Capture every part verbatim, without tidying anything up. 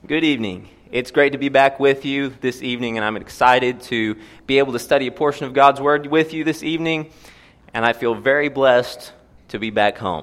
Good evening. It's great to be back with you this evening, and I'm excited to be able to study a portion of God's Word with you this evening, and I feel very blessed to be back home.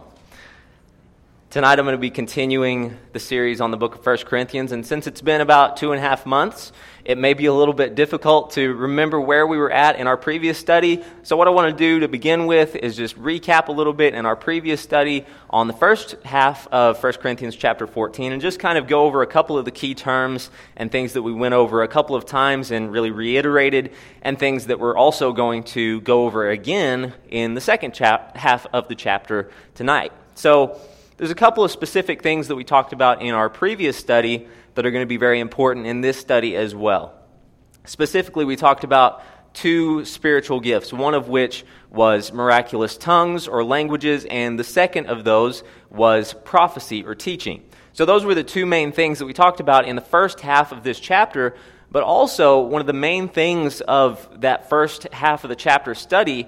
Tonight I'm going to be continuing the series on the book of First Corinthians, and since it's been about two and a half months, it may be a little bit difficult to remember where we were at in our previous study. So what I want to do to begin with is just recap a little bit in our previous study on the first half of First Corinthians chapter fourteen, and just kind of go over a couple of the key terms and things that we went over a couple of times and really reiterated, and things that we're also going to go over again in the second chap- half of the chapter tonight. So there's a couple of specific things that we talked about in our previous study that are going to be very important in this study as well. Specifically, we talked about two spiritual gifts, one of which was miraculous tongues or languages, and the second of those was prophecy or teaching. So those were the two main things that we talked about in the first half of this chapter, but also one of the main things of that first half of the chapter study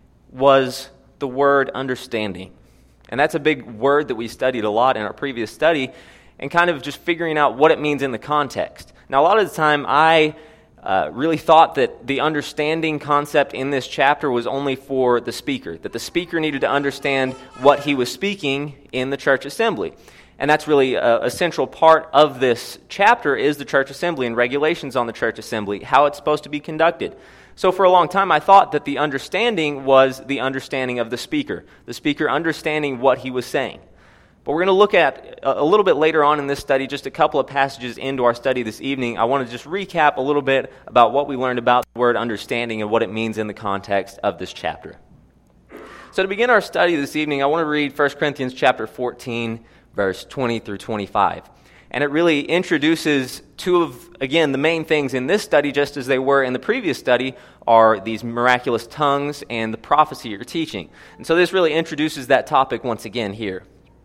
was the word understanding. And that's a big word that we studied a lot in our previous study, and kind of just figuring out what it means in the context. Now, a lot of the time, I uh, really thought that the understanding concept in this chapter was only for the speaker, that the speaker needed to understand what he was speaking in the church assembly. And that's really a, a central part of this chapter is the church assembly and regulations on the church assembly, how it's supposed to be conducted. So for a long time, I thought that the understanding was the understanding of the speaker, the speaker understanding what he was saying. But we're going to look at, a little bit later on in this study, just a couple of passages into our study this evening. I want to just recap a little bit about what we learned about the word understanding and what it means in the context of this chapter. So to begin our study this evening, I want to read First Corinthians chapter fourteen, verse twenty through twenty-five. And it really introduces two of, again, the main things in this study, just as they were in the previous study, are these miraculous tongues and the prophecy or teaching. And so this really introduces that topic once again here.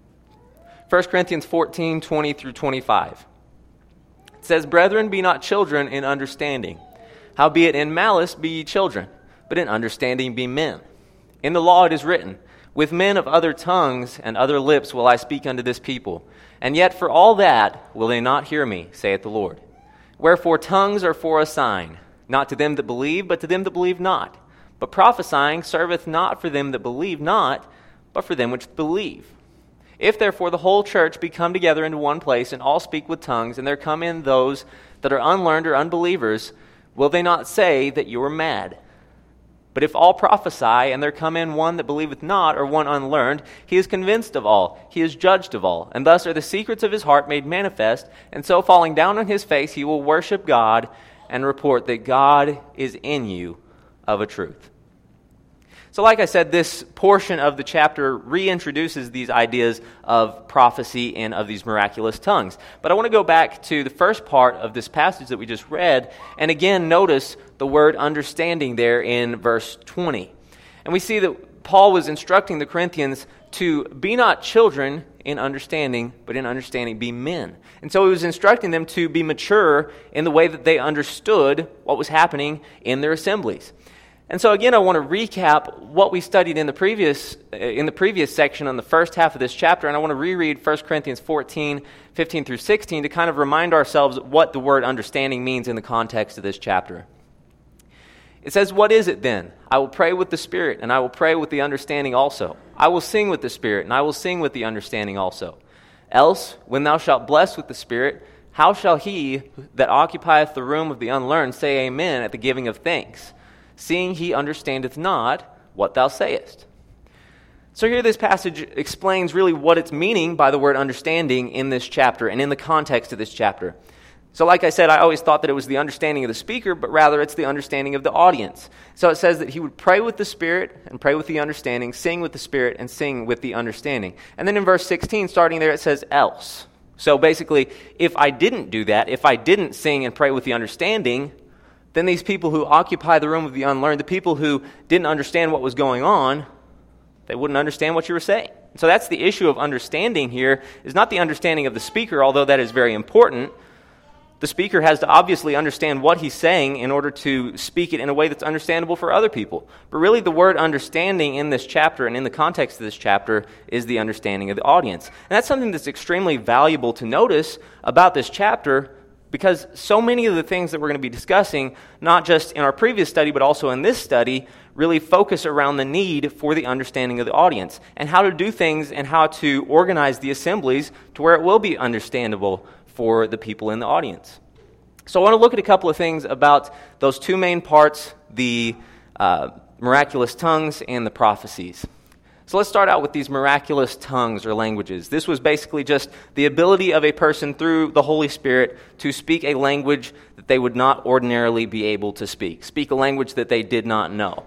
First Corinthians fourteen, twenty through twenty-five. It says, "Brethren, be not children in understanding. Howbeit in malice be ye children, but in understanding be men. In the law it is written, With men of other tongues and other lips will I speak unto this people. And yet for all that will they not hear me, saith the Lord. Wherefore tongues are for a sign, not to them that believe, but to them that believe not. But prophesying serveth not for them that believe not, but for them which believe. If therefore the whole church be come together into one place, and all speak with tongues, and there come in those that are unlearned or unbelievers, will they not say that you are mad? But if all prophesy, and there come in one that believeth not, or one unlearned, he is convinced of all, he is judged of all. And thus are the secrets of his heart made manifest, and so falling down on his face he will worship God, and report that God is in you of a truth." So like I said, this portion of the chapter reintroduces these ideas of prophecy and of these miraculous tongues. But I want to go back to the first part of this passage that we just read, and again notice the word understanding there in verse twenty. And we see that Paul was instructing the Corinthians to be not children in understanding, but in understanding be men. And so he was instructing them to be mature in the way that they understood what was happening in their assemblies. And so again, I want to recap what we studied in the previous in the previous section on the first half of this chapter, and I want to reread First Corinthians fourteen, fifteen through sixteen to kind of remind ourselves what the word understanding means in the context of this chapter. It says, "What is it then? I will pray with the Spirit, and I will pray with the understanding also. I will sing with the Spirit, and I will sing with the understanding also. Else, when thou shalt bless with the Spirit, how shall he that occupieth the room of the unlearned say amen at the giving of thanks? Seeing he understandeth not what thou sayest." So here this passage explains really what it's meaning by the word understanding in this chapter and in the context of this chapter. So like I said, I always thought that it was the understanding of the speaker, but rather it's the understanding of the audience. So it says that he would pray with the Spirit and pray with the understanding, sing with the Spirit and sing with the understanding. And then in verse sixteen, starting there, it says else. So basically, if I didn't do that, if I didn't sing and pray with the understanding, then these people who occupy the room of the unlearned, the people who didn't understand what was going on, they wouldn't understand what you were saying. So that's the issue of understanding here, is not the understanding of the speaker, although that is very important, The speaker has to obviously understand what he's saying in order to speak it in a way that's understandable for other people. But really the word understanding in this chapter and in the context of this chapter is the understanding of the audience. And that's something that's extremely valuable to notice about this chapter, because so many of the things that we're going to be discussing, not just in our previous study but also in this study, really focus around the need for the understanding of the audience and how to do things and how to organize the assemblies to where it will be understandable for the people in the audience. So I want to look at a couple of things about those two main parts, the uh, miraculous tongues and the prophecies. So let's start out with these miraculous tongues or languages. This was basically just the ability of a person through the Holy Spirit to speak a language that they would not ordinarily be able to speak, speak a language that they did not know.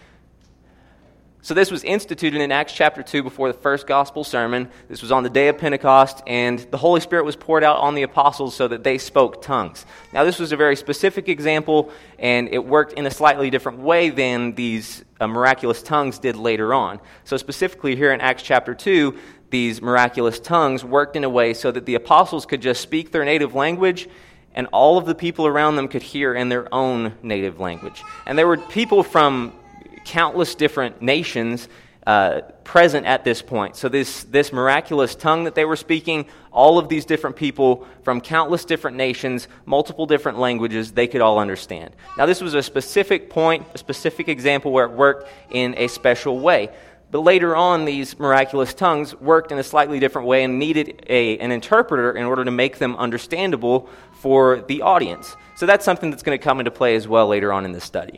So this was instituted in Acts chapter two before the first gospel sermon. This was on the day of Pentecost, and the Holy Spirit was poured out on the apostles so that they spoke tongues. Now this was a very specific example, and it worked in a slightly different way than these uh, miraculous tongues did later on. So specifically here in Acts chapter two, these miraculous tongues worked in a way so that the apostles could just speak their native language, and all of the people around them could hear in their own native language. And there were people from countless different nations uh, present at this point. So this, this miraculous tongue that they were speaking, all of these different people from countless different nations, multiple different languages, they could all understand. Now this was a specific point, a specific example where it worked in a special way. But later on, these miraculous tongues worked in a slightly different way and needed a, an interpreter in order to make them understandable for the audience. So that's something that's going to come into play as well later on in this study.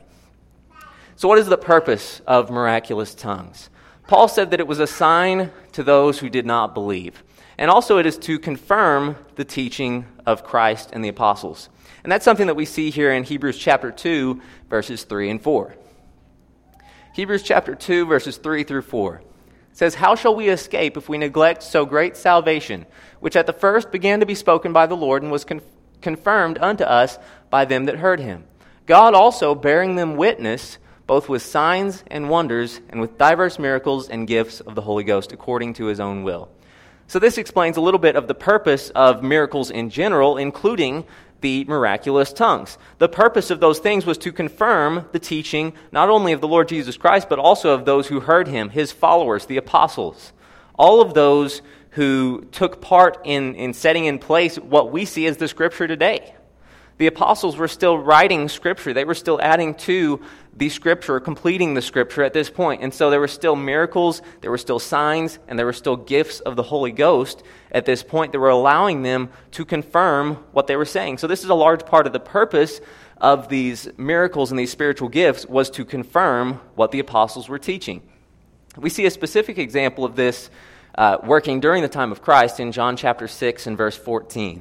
So what is the purpose of miraculous tongues? Paul said that it was a sign to those who did not believe. And also it is to confirm the teaching of Christ and the apostles. And that's something that we see here in Hebrews chapter two, verses three and four. Hebrews chapter two, verses three through four. It says, "How shall we escape if we neglect so great salvation, which at the first began to be spoken by the Lord and was con- confirmed unto us by them that heard him? God also bearing them witness, both with signs and wonders, and with diverse miracles and gifts of the Holy Ghost, according to his own will." So this explains a little bit of the purpose of miracles in general, including the miraculous tongues. The purpose of those things was to confirm the teaching, not only of the Lord Jesus Christ, but also of those who heard him, his followers, the apostles. All of those who took part in, in setting in place what we see as the Scripture today. The apostles were still writing Scripture. They were still adding to the Scripture, completing the Scripture at this point. And so there were still miracles, there were still signs, and there were still gifts of the Holy Ghost at this point that were allowing them to confirm what they were saying. So this is a large part of the purpose of these miracles and these spiritual gifts, was to confirm what the apostles were teaching. We see a specific example of this uh, working during the time of Christ in John chapter six and verse fourteen.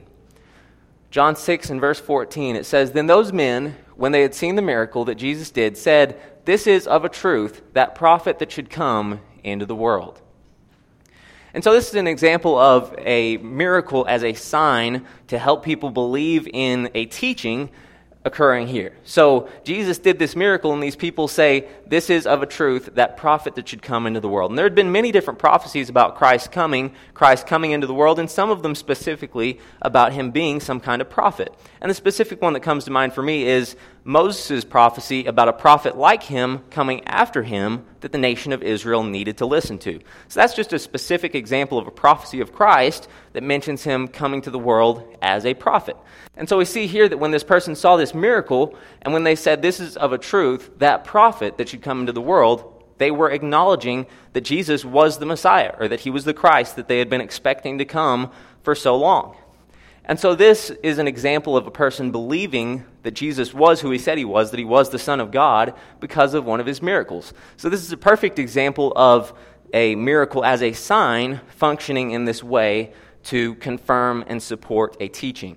John six and verse fourteen, it says, "Then those men, when they had seen the miracle that Jesus did, said, 'This is of a truth that prophet that should come into the world.'" And so this is an example of a miracle as a sign to help people believe in a teaching occurring here. So Jesus did this miracle, and these people say, "This is of a truth that prophet that should come into the world." And there had been many different prophecies about Christ coming, Christ coming into the world, and some of them specifically about him being some kind of prophet. And the specific one that comes to mind for me is Moses' prophecy about a prophet like him coming after him that the nation of Israel needed to listen to. So that's just a specific example of a prophecy of Christ that mentions him coming to the world as a prophet. And so we see here that when this person saw this miracle, and when they said, "This is of a truth that prophet that should come into the world," they were acknowledging that Jesus was the Messiah, or that he was the Christ that they had been expecting to come for so long. And so this is an example of a person believing that Jesus was who he said he was, that he was the Son of God, because of one of his miracles. So this is a perfect example of a miracle as a sign functioning in this way to confirm and support a teaching.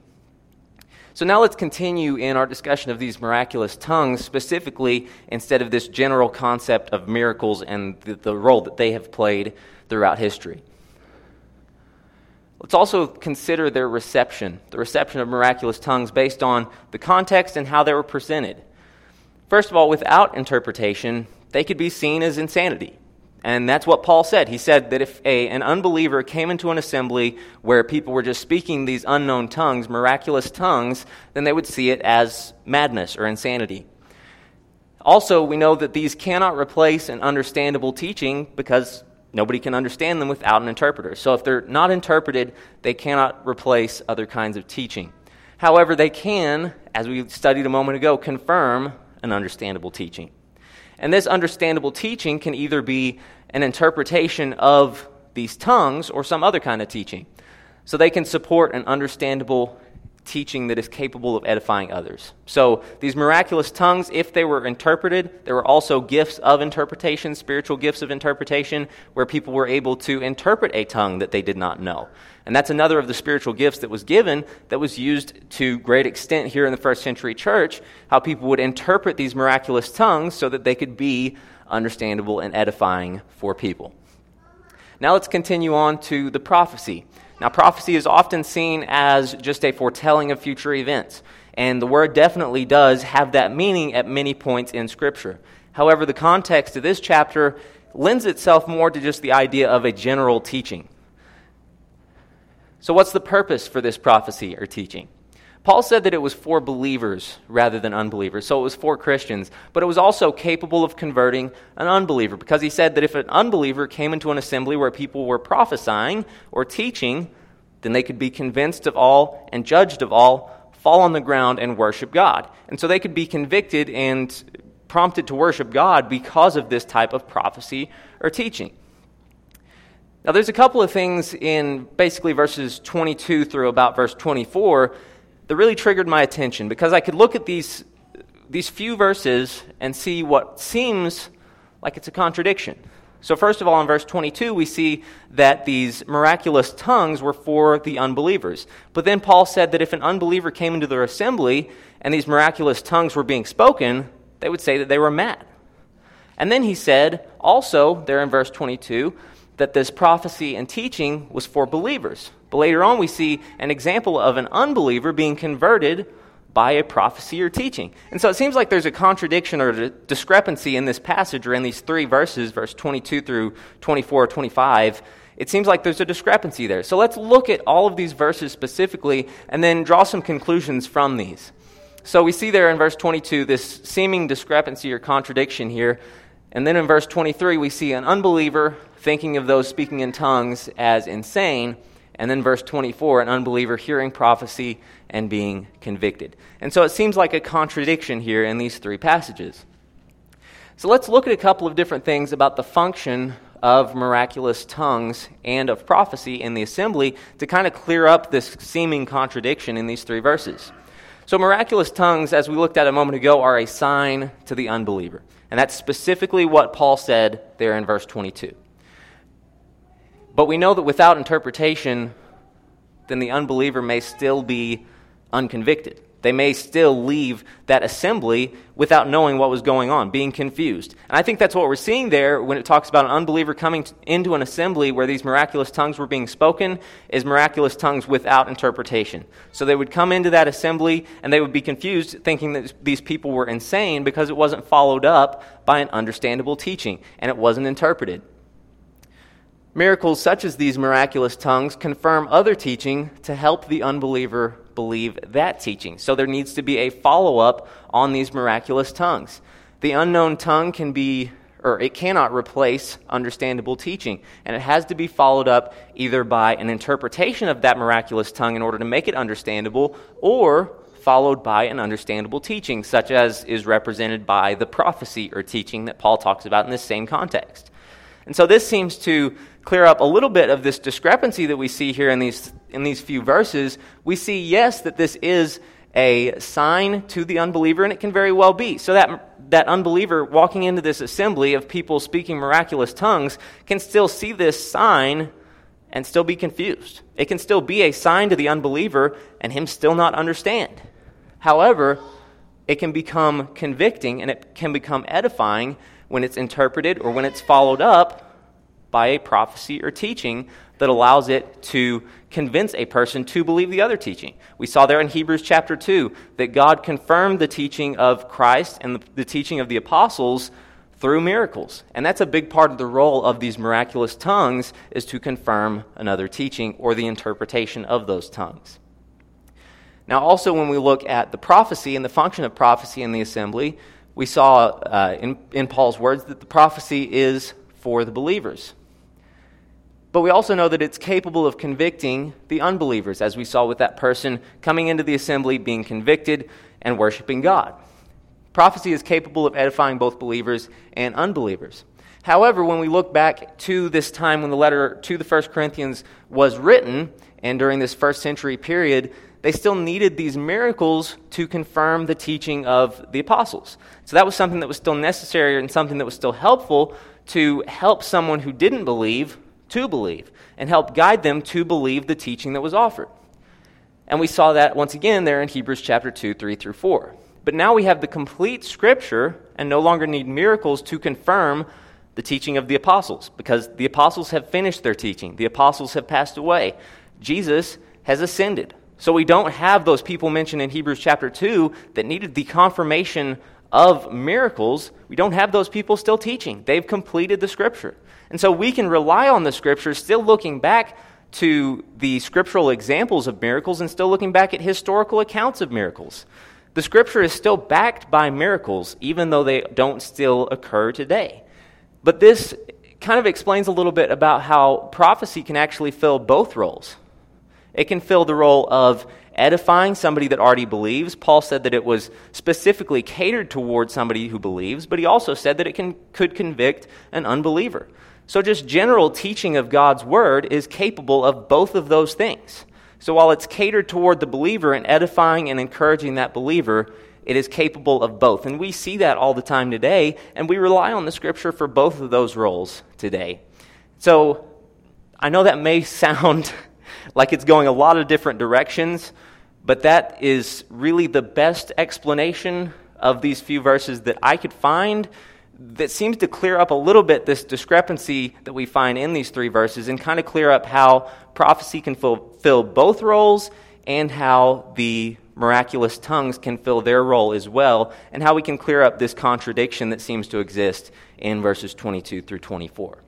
So now let's continue in our discussion of these miraculous tongues, specifically instead of this general concept of miracles and the, the role that they have played throughout history. Let's also consider their reception, the reception of miraculous tongues based on the context and how they were presented. First of all, without interpretation, they could be seen as insanity. And that's what Paul said. He said that if a, an unbeliever came into an assembly where people were just speaking these unknown tongues, miraculous tongues, then they would see it as madness or insanity. Also, we know that these cannot replace an understandable teaching because nobody can understand them without an interpreter. So if they're not interpreted, they cannot replace other kinds of teaching. However, they can, as we studied a moment ago, confirm an understandable teaching. And this understandable teaching can either be an interpretation of these tongues or some other kind of teaching. So they can support an understandable teaching that is capable of edifying others. So these miraculous tongues, if they were interpreted, there were also gifts of interpretation, spiritual gifts of interpretation, where people were able to interpret a tongue that they did not know. And that's another of the spiritual gifts that was given that was used to great extent here in the first century church, how people would interpret these miraculous tongues so that they could be understandable and edifying for people. Now let's continue on to the prophecy. Now, prophecy is often seen as just a foretelling of future events, and the word definitely does have that meaning at many points in Scripture. However, the context of this chapter lends itself more to just the idea of a general teaching. So what's the purpose for this prophecy or teaching? Paul said that it was for believers rather than unbelievers, so it was for Christians, but it was also capable of converting an unbeliever, because he said that if an unbeliever came into an assembly where people were prophesying or teaching, then they could be convinced of all and judged of all, fall on the ground and worship God. And so they could be convicted and prompted to worship God because of this type of prophecy or teaching. Now there's a couple of things in basically verses twenty-two through about verse twenty-four that really triggered my attention, because I could look at these these few verses and see what seems like it's a contradiction. So first of all, in verse twenty-two, we see that these miraculous tongues were for the unbelievers. But then Paul said that if an unbeliever came into their assembly and these miraculous tongues were being spoken, they would say that they were mad. And then he said also, there in verse twenty-two, that this prophecy and teaching was for believers. But later on we see an example of an unbeliever being converted by a prophecy or teaching. And so it seems like there's a contradiction or a discrepancy in this passage, or in these three verses, verse twenty-two through twenty-four or twenty-five. It seems like there's a discrepancy there. So let's look at all of these verses specifically and then draw some conclusions from these. So we see there in verse twenty-two this seeming discrepancy or contradiction here. And then in verse twenty-three, we see an unbeliever thinking of those speaking in tongues as insane. And then verse twenty-four, an unbeliever hearing prophecy and being convicted. And so it seems like a contradiction here in these three passages. So let's look at a couple of different things about the function of miraculous tongues and of prophecy in the assembly to kind of clear up this seeming contradiction in these three verses. So miraculous tongues, as we looked at a moment ago, are a sign to the unbeliever. And that's specifically what Paul said there in verse twenty-two. But we know that without interpretation, then the unbeliever may still be unconvicted. They may still leave that assembly without knowing what was going on, being confused. And I think that's what we're seeing there when it talks about an unbeliever coming into an assembly where these miraculous tongues were being spoken, is miraculous tongues without interpretation. So they would come into that assembly and they would be confused, thinking that these people were insane because it wasn't followed up by an understandable teaching and it wasn't interpreted. Miracles such as these miraculous tongues confirm other teaching to help the unbeliever believe that teaching. So there needs to be a follow-up on these miraculous tongues. The unknown tongue can be, or it cannot replace understandable teaching. And it has to be followed up either by an interpretation of that miraculous tongue in order to make it understandable, or followed by an understandable teaching, such as is represented by the prophecy or teaching that Paul talks about in this same context. And so this seems to clear up a little bit of this discrepancy that we see here in these in these few verses. We see, yes, that this is a sign to the unbeliever, and it can very well be. So that that unbeliever walking into this assembly of people speaking miraculous tongues can still see this sign and still be confused. It can still be a sign to the unbeliever and him still not understand. However, it can become convicting and it can become edifying when it's interpreted or when it's followed up by a prophecy or teaching that allows it to convince a person to believe the other teaching. We saw there in Hebrews chapter two that God confirmed the teaching of Christ and the, the teaching of the apostles through miracles. And that's a big part of the role of these miraculous tongues, is to confirm another teaching or the interpretation of those tongues. Now also when we look at the prophecy and the function of prophecy in the assembly, we saw uh, in, in Paul's words that the prophecy is for the believers. But we also know that it's capable of convicting the unbelievers, as we saw with that person coming into the assembly, being convicted and worshiping God. Prophecy is capable of edifying both believers and unbelievers. However, when we look back to this time when the letter to the First Corinthians was written, and during this first century period, they still needed these miracles to confirm the teaching of the apostles. So that was something that was still necessary and something that was still helpful to help someone who didn't believe to believe, and help guide them to believe the teaching that was offered. And we saw that once again there in Hebrews chapter two, three through four. But now we have the complete Scripture and no longer need miracles to confirm the teaching of the apostles, because the apostles have finished their teaching. The apostles have passed away. Jesus has ascended. So we don't have those people mentioned in Hebrews chapter two that needed the confirmation of miracles. We don't have those people still teaching. They've completed the Scripture. And so we can rely on the Scriptures, still looking back to the scriptural examples of miracles and still looking back at historical accounts of miracles. The Scripture is still backed by miracles, even though they don't still occur today. But this kind of explains a little bit about how prophecy can actually fill both roles. It can fill the role of edifying somebody that already believes. Paul said that it was specifically catered toward somebody who believes, but he also said that it can could convict an unbeliever. So just general teaching of God's Word is capable of both of those things. So while it's catered toward the believer and edifying and encouraging that believer, it is capable of both. And we see that all the time today, and we rely on the Scripture for both of those roles today. So I know that may sound like it's going a lot of different directions, but that is really the best explanation of these few verses that I could find that seems to clear up a little bit this discrepancy that we find in these three verses and kind of clear up how prophecy can fulfill both roles and how the miraculous tongues can fill their role as well, and how we can clear up this contradiction that seems to exist in verses twenty-two through twenty-four.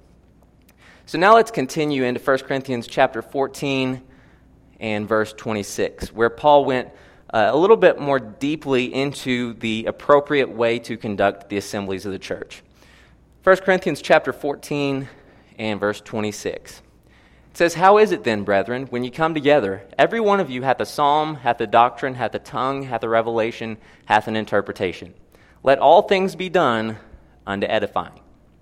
So now let's continue into First Corinthians chapter fourteen and verse twenty-six, where Paul went Uh, a little bit more deeply into the appropriate way to conduct the assemblies of the church. First Corinthians chapter fourteen and verse twenty-six. It says, "How is it then, brethren, when ye come together, every one of you hath a psalm, hath a doctrine, hath a tongue, hath a revelation, hath an interpretation. Let all things be done unto edifying."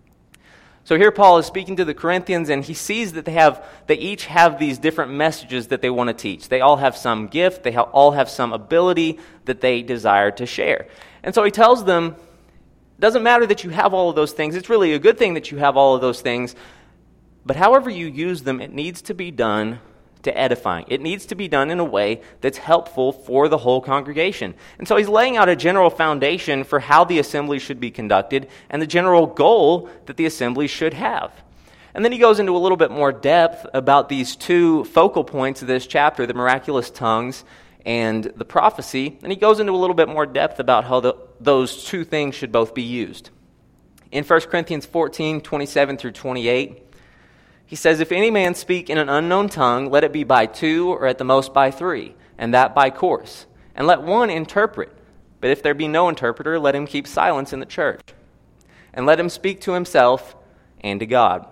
So here Paul is speaking to the Corinthians, and he sees that they have, they each have these different messages that they want to teach. They all have some gift. They ha- all have some ability that they desire to share. And so he tells them, it doesn't matter that you have all of those things. It's really a good thing that you have all of those things. But however you use them, it needs to be done to edifying. It needs to be done in a way that's helpful for the whole congregation. And so he's laying out a general foundation for how the assembly should be conducted and the general goal that the assembly should have. And then he goes into a little bit more depth about these two focal points of this chapter, the miraculous tongues and the prophecy. And he goes into a little bit more depth about how the, those two things should both be used. In First Corinthians fourteen, twenty-seven through twenty-eight, he says, "If any man speak in an unknown tongue, let it be by two or at the most by three, and that by course. And let one interpret. But if there be no interpreter, let him keep silence in the church. And let him speak to himself and to God."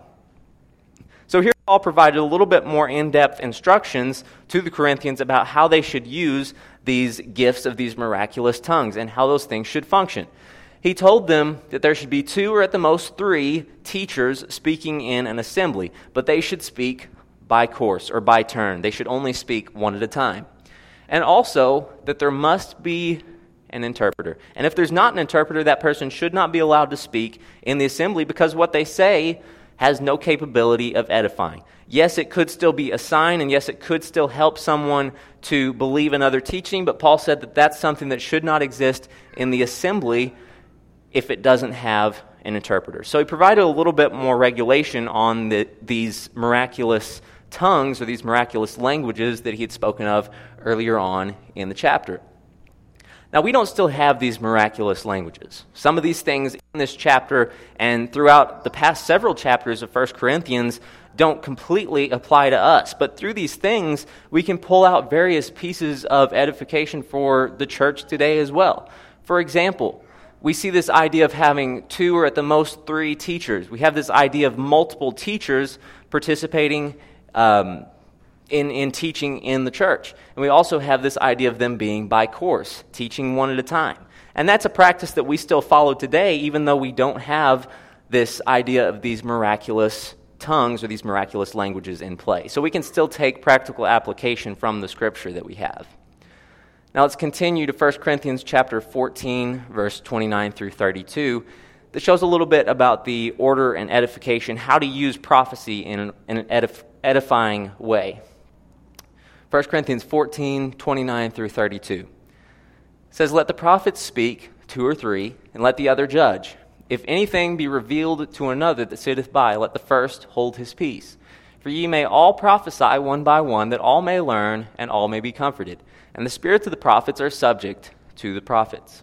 So here Paul provided a little bit more in-depth instructions to the Corinthians about how they should use these gifts of these miraculous tongues and how those things should function. He told them that there should be two or at the most three teachers speaking in an assembly, but they should speak by course or by turn. They should only speak one at a time. And also that there must be an interpreter. And if there's not an interpreter, that person should not be allowed to speak in the assembly because what they say has no capability of edifying. Yes, it could still be a sign, and yes, it could still help someone to believe another teaching, but Paul said that that's something that should not exist in the assembly if it doesn't have an interpreter. So he provided a little bit more regulation on the, these miraculous tongues or these miraculous languages that he had spoken of earlier on in the chapter. Now, we don't still have these miraculous languages. Some of these things in this chapter and throughout the past several chapters of First Corinthians don't completely apply to us. But through these things, we can pull out various pieces of edification for the church today as well. For example, we see this idea of having two or at the most three teachers. We have this idea of multiple teachers participating um, in, in teaching in the church. And we also have this idea of them being by course, teaching one at a time. And that's a practice that we still follow today, even though we don't have this idea of these miraculous tongues or these miraculous languages in play. So we can still take practical application from the scripture that we have. Now let's continue to First Corinthians chapter fourteen, verse twenty-nine through thirty-two. That shows a little bit about the order and edification, how to use prophecy in an, in an edif- edifying way. First Corinthians fourteen, twenty-nine through thirty-two. It says, "Let the prophets speak, two or three, and let the other judge. If anything be revealed to another that sitteth by, let the first hold his peace. For ye may all prophesy one by one, that all may learn, and all may be comforted. And the spirits of the prophets are subject to the prophets."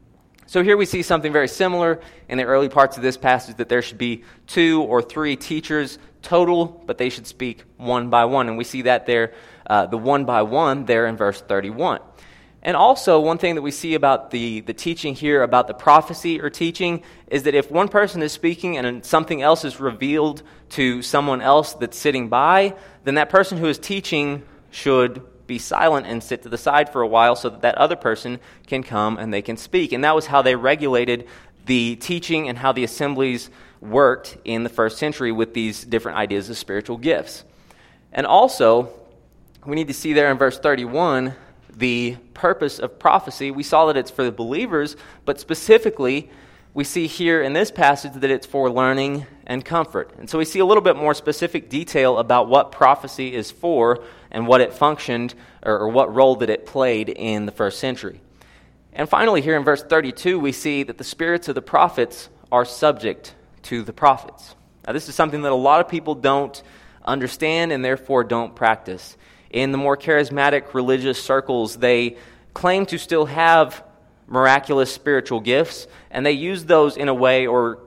So here we see something very similar in the early parts of this passage, that there should be two or three teachers total, but they should speak one by one. And we see that there, uh, the one by one there in verse thirty-one. And also, one thing that we see about the, the teaching here, about the prophecy or teaching, is that if one person is speaking and something else is revealed to someone else that's sitting by, then that person who is teaching should be silent and sit to the side for a while so that that other person can come and they can speak. And that was how they regulated the teaching and how the assemblies worked in the first century with these different ideas of spiritual gifts. And also, we need to see there in verse thirty-one, the purpose of prophecy. We saw that it's for the believers, but specifically, we see here in this passage that it's for learning and comfort. And so we see a little bit more specific detail about what prophecy is for and what it functioned, or, or what role that it played in the first century. And finally, here in verse thirty-two, we see that the spirits of the prophets are subject to the prophets. Now, this is something that a lot of people don't understand and therefore don't practice. In the more charismatic religious circles, they claim to still have miraculous spiritual gifts, and they use those in a way, or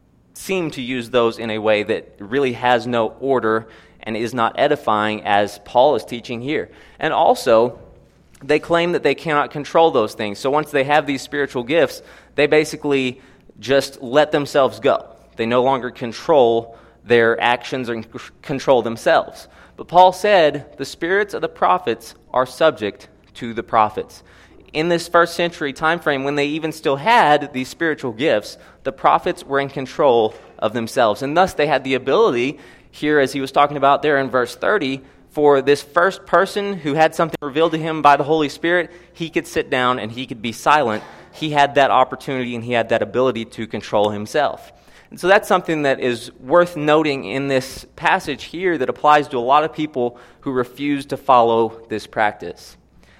seem to use those in a way, that really has no order and is not edifying, as Paul is teaching here. And also, they claim that they cannot control those things. So once they have these spiritual gifts, they basically just let themselves go. They no longer control their actions or control themselves. But Paul said the spirits of the prophets are subject to the prophets. In this first century time frame, when they even still had these spiritual gifts, the prophets were in control of themselves. And thus they had the ability, here as he was talking about there in verse thirty, for this first person who had something revealed to him by the Holy Spirit, he could sit down and he could be silent. He had that opportunity and he had that ability to control himself. And so that's something that is worth noting in this passage here that applies to a lot of people who refuse to follow this practice.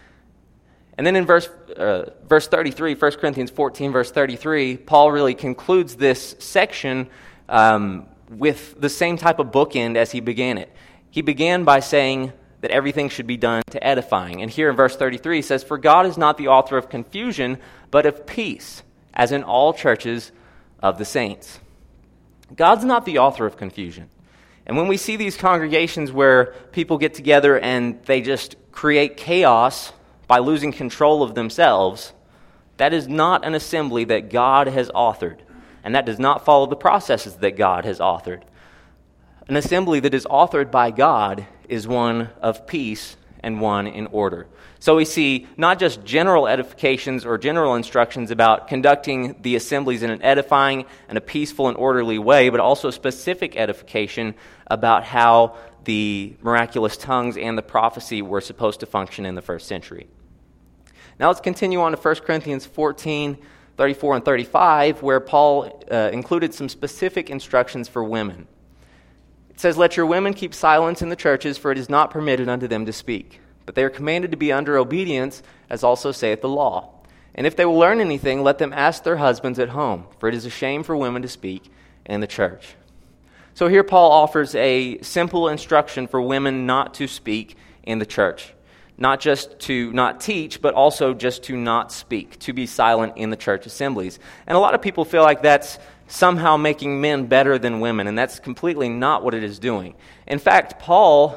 And then in verse uh, verse thirty-three, First Corinthians fourteen, verse thirty-three, Paul really concludes this section um, with the same type of bookend as he began it. He began by saying that everything should be done to edifying. And here in verse thirty-three, he says, "For God is not the author of confusion, but of peace, as in all churches of the saints." God's not the author of confusion. And when we see these congregations where people get together and they just create chaos by losing control of themselves, that is not an assembly that God has authored. And that does not follow the processes that God has authored. An assembly that is authored by God is one of peace and one in order. So we see not just general edifications or general instructions about conducting the assemblies in an edifying and a peaceful and orderly way, but also specific edification about how the miraculous tongues and the prophecy were supposed to function in the first century. Now let's continue on to First Corinthians fourteen, thirty-four and thirty-five, where Paul uh, included some specific instructions for women. It says, "Let your women keep silence in the churches, for it is not permitted unto them to speak. But they are commanded to be under obedience, as also saith the law. And if they will learn anything, let them ask their husbands at home, for it is a shame for women to speak in the church." So here Paul offers a simple instruction for women not to speak in the church. not just to not teach, but also just to not speak, to be silent in the church assemblies. And a lot of people feel like that's somehow making men better than women, and that's completely not what it is doing. In fact, Paul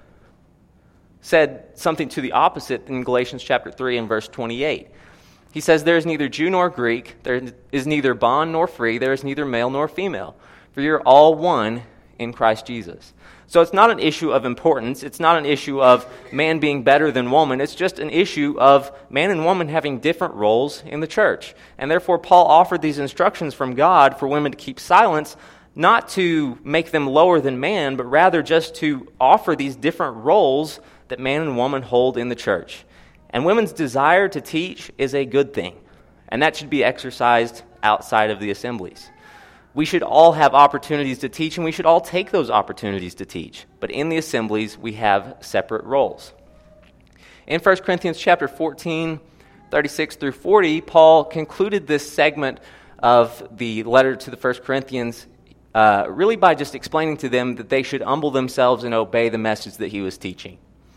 said something to the opposite in Galatians chapter three and verse twenty-eight. He says, "There is neither Jew nor Greek, there is neither bond nor free, there is neither male nor female, for you're all one in Christ Jesus." So it's not an issue of importance. It's not an issue of man being better than woman. It's just an issue of man and woman having different roles in the church. And therefore, Paul offered these instructions from God for women to keep silence, not to make them lower than man, but rather just to offer these different roles that man and woman hold in the church. And women's desire to teach is a good thing, and that should be exercised outside of the assemblies. We should all have opportunities to teach, and we should all take those opportunities to teach. But in the assemblies, we have separate roles. In First Corinthians chapter fourteen, thirty-six through forty, Paul concluded this segment of the letter to the First Corinthians uh, really by just explaining to them that they should humble themselves and obey the message that he was teaching.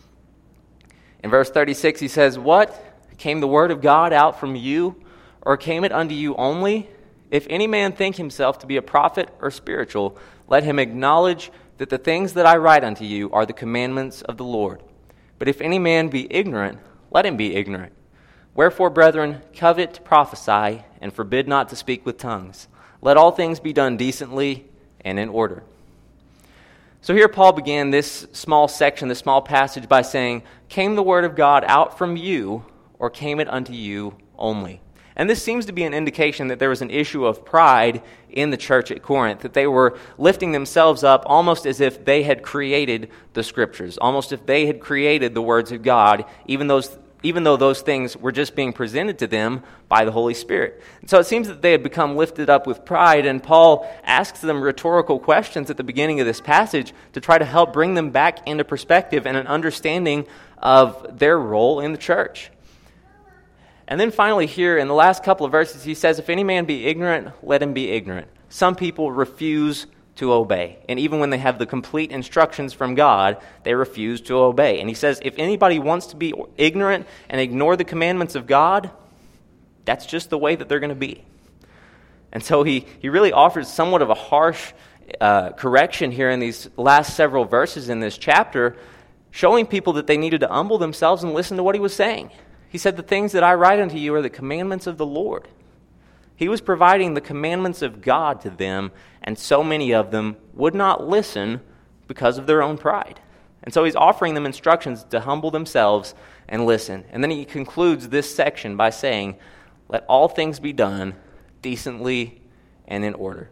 In verse thirty-six, he says, "What? Came the word of God out from you, or came it unto you only? If any man think himself to be a prophet or spiritual, let him acknowledge that the things that I write unto you are the commandments of the Lord. But if any man be ignorant, let him be ignorant. Wherefore, brethren, covet to prophesy, and forbid not to speak with tongues. Let all things be done decently and in order." So here Paul began this small section, this small passage, by saying, "Came the word of God out from you, or came it unto you only?" And this seems to be an indication that there was an issue of pride in the church at Corinth, that they were lifting themselves up almost as if they had created the Scriptures, almost if they had created the words of God, even those, even though those things were just being presented to them by the Holy Spirit. And so it seems that they had become lifted up with pride, and Paul asks them rhetorical questions at the beginning of this passage to try to help bring them back into perspective and an understanding of their role in the church. And then finally here in the last couple of verses, he says, "If any man be ignorant, let him be ignorant." Some people refuse to obey. And even when they have the complete instructions from God, they refuse to obey. And he says, if anybody wants to be ignorant and ignore the commandments of God, that's just the way that they're going to be. And so he, he really offers somewhat of a harsh uh, correction here in these last several verses in this chapter, showing people that they needed to humble themselves and listen to what he was saying. He said, "The things that I write unto you are the commandments of the Lord." He was providing the commandments of God to them, and so many of them would not listen because of their own pride. And so he's offering them instructions to humble themselves and listen. And then he concludes this section by saying, "Let all things be done decently and in order."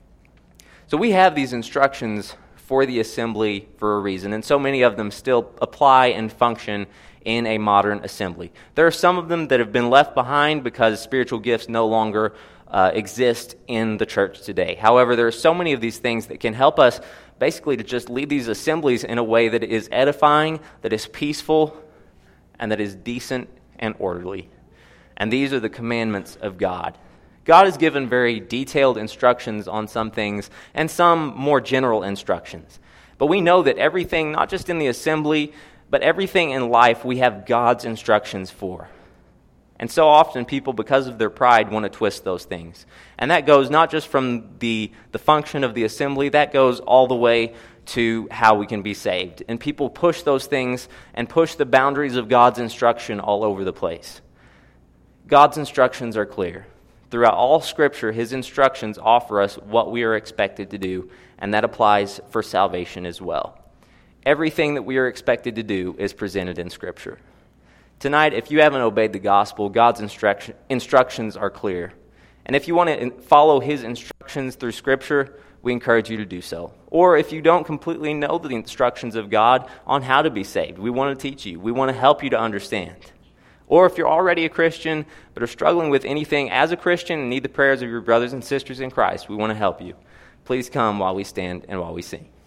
So we have these instructions for the assembly for a reason, and so many of them still apply and function in a modern assembly. There are some of them that have been left behind because spiritual gifts no longer uh, exist in the church today. However, there are so many of these things that can help us basically to just lead these assemblies in a way that is edifying, that is peaceful, and that is decent and orderly. And these are the commandments of God. God has given very detailed instructions on some things and some more general instructions. But we know that everything, not just in the assembly, but everything in life, we have God's instructions for. And so often people, because of their pride, want to twist those things. And that goes not just from the, the function of the assembly, that goes all the way to how we can be saved. And people push those things and push the boundaries of God's instruction all over the place. God's instructions are clear. Throughout all Scripture, His instructions offer us what we are expected to do, and that applies for salvation as well. Everything that we are expected to do is presented in Scripture. Tonight, if you haven't obeyed the gospel, God's instruction, instructions are clear. And if you want to follow His instructions through Scripture, we encourage you to do so. Or if you don't completely know the instructions of God on how to be saved, we want to teach you. We want to help you to understand. Or if you're already a Christian but are struggling with anything as a Christian and need the prayers of your brothers and sisters in Christ, we want to help you. Please come while we stand and while we sing.